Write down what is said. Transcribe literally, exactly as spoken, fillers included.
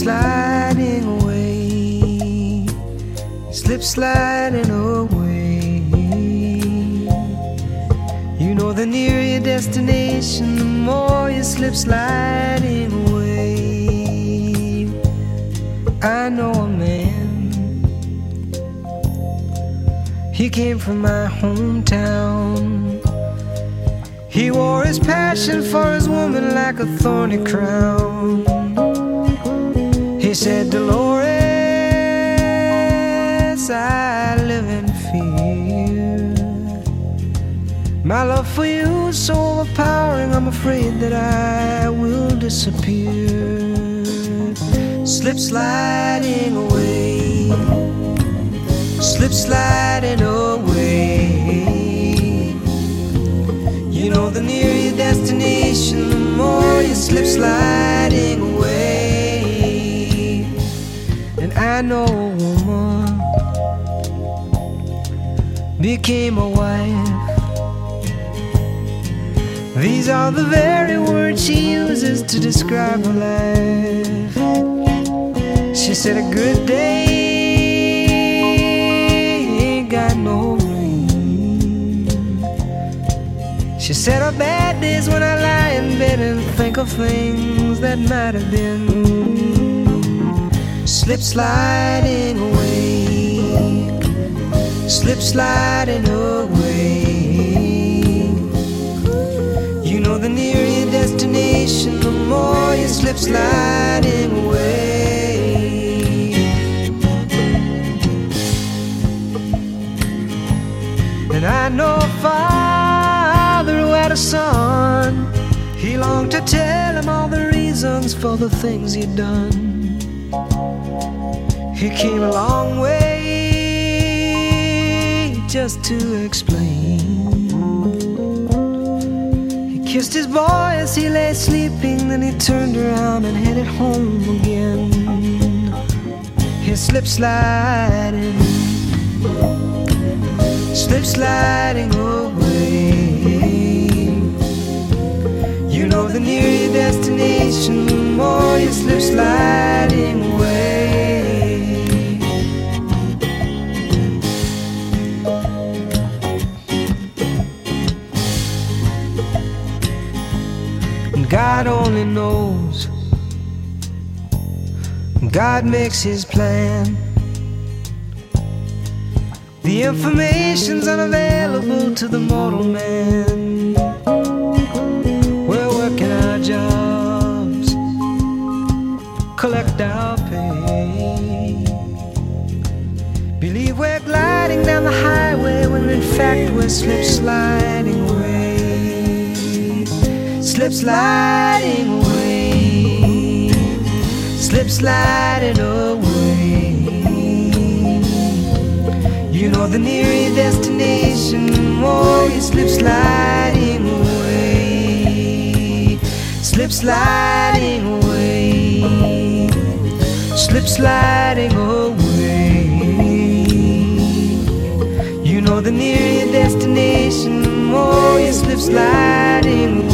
sliding away, slip sliding away. You know the nearer your destination, the more you slip sliding away. I know a man, he came from my hometown. He wore his passion for his woman like a thorny crown. He said, Dolores, I live in fear. My love for you is so overpowering, I'm afraid that I will disappear. Slip sliding away, slip sliding away. You know the nearer your destination, the more you slip sliding away. And I know a woman became a wife. These are the very words she uses to describe her life. She said a good day ain't got no rain. She said a bad day's when I lie in bed and think of things that might have been. Slip sliding away, slip sliding away. You know the nearer your destination, the more you slip sliding away. And I know a father who had a son. He longed to tell him all the reasons for the things he'd done. He came a long way just to explain. He kissed his boy as he lay sleeping, then he turned around and headed home again. He slipped sliding, slip sliding away. You know the nearer your destination, the more you slip sliding away. And God only knows, God makes his plan. The information's unavailable to the mortal man. We're working our jobs, collect our pay. Believe we're gliding down the highway when in fact we're slip sliding away. Slip sliding away, slip sliding away. You know the nearer your destination, the more you slip sliding away. Slip sliding away, slip sliding away. You know the nearer your destination, the more you slip sliding away.